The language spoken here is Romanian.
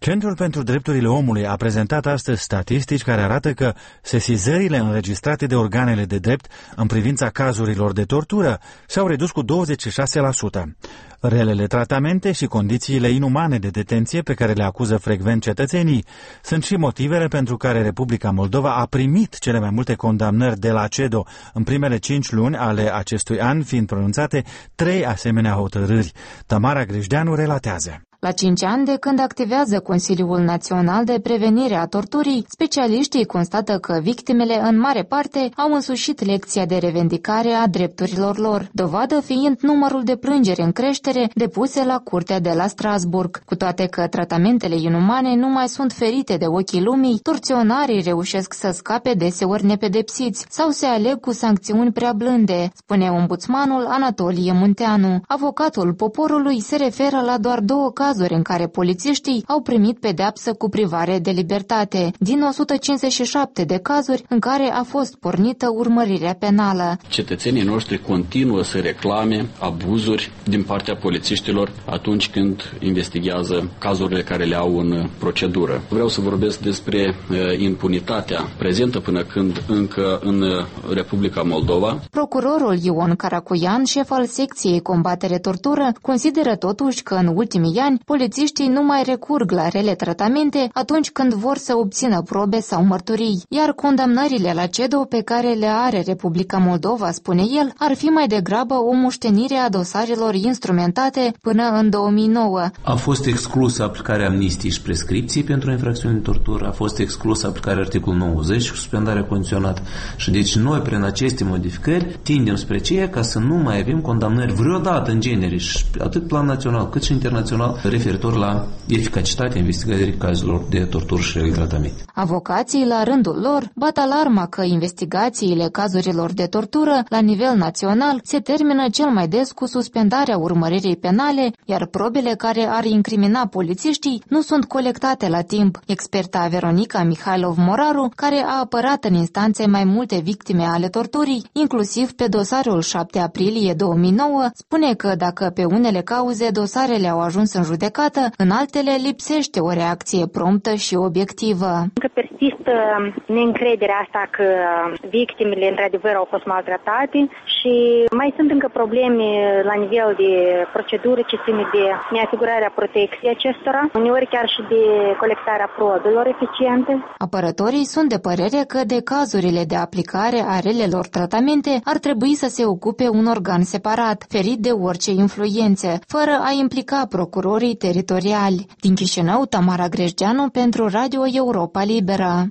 Centrul pentru Drepturile Omului a prezentat astăzi statistici care arată că sesizările înregistrate de organele de drept în privința cazurilor de tortură s-au redus cu 26%. Relele tratamente și condițiile inumane de detenție pe care le acuză frecvent cetățenii sunt și motivele pentru care Republica Moldova a primit cele mai multe condamnări de la CEDO în primele 5 luni ale acestui an, fiind pronunțate 3 asemenea hotărâri. Tamara Grejdeanu relatează. La 5 ani de când activează Consiliul Național de Prevenire a Torturii, specialiștii constată că victimele, în mare parte, au însușit lecția de revendicare a drepturilor lor, dovadă fiind numărul de plângeri în creștere depuse la Curtea de la Strasburg. Cu toate că tratamentele inumane nu mai sunt ferite de ochii lumii, torționarii reușesc să scape deseori nepedepsiți sau se aleg cu sancțiuni prea blânde, spune ombudsmanul Anatolie Munteanu. Avocatul poporului se referă la doar 2 cazuri în care polițiștii au primit pedeapsă cu privare de libertate, din 157 de cazuri în care a fost pornită urmărirea penală. Cetățenii noștri continuă să reclame abuzuri din partea polițiștilor atunci când investigează cazurile care le au în procedură. Vreau să vorbesc despre impunitatea prezentă până când încă în Republica Moldova. Procurorul Ion Caracuian, șef al secției combatere tortură, consideră totuși că în ultimii ani polițiștii nu mai recurg la rele tratamente atunci când vor să obțină probe sau mărturii, iar condamnările la CEDO pe care le are Republica Moldova, spune el, ar fi mai degrabă o moștenire a dosarelor instrumentate până în 2009. A fost exclusă aplicarea amnistiei și prescripției pentru infracțiuni de tortură, a fost exclusă aplicarea articolul 90 cu suspendarea condiționată și deci noi prin aceste modificări tindem spre ceea ca să nu mai avem condamnări vreodată în genere, atât plan național cât și internațional, referitor la eficacitatea investigării cazurilor de tortură și tratament. Avocații, la rândul lor, bat alarma că investigațiile cazurilor de tortură la nivel național se termină cel mai des cu suspendarea urmăririi penale, iar probele care ar incrimina polițiștii nu sunt colectate la timp. Experta Veronica Mihailov-Moraru, care a apărat în instanțe mai multe victime ale torturii, inclusiv pe dosarul 7 aprilie 2009, spune că dacă pe unele cauze dosarele au ajuns în judecată, în altele lipsește o reacție promptă și obiectivă. Încă persistă neîncrederea asta că victimele într-adevăr au fost maltratate și mai sunt încă probleme la nivel de procedură ce ține de neasigurarea protecției acestora, uneori chiar și de colectarea probelor eficiente. Apărătorii sunt de părere că de cazurile de aplicare a relelor tratamente ar trebui să se ocupe un organ separat, ferit de orice influențe, fără a implica procurorii teritoriali. Din Chișinău, Tamara Grejdeanu pentru Radio Europa Liberă.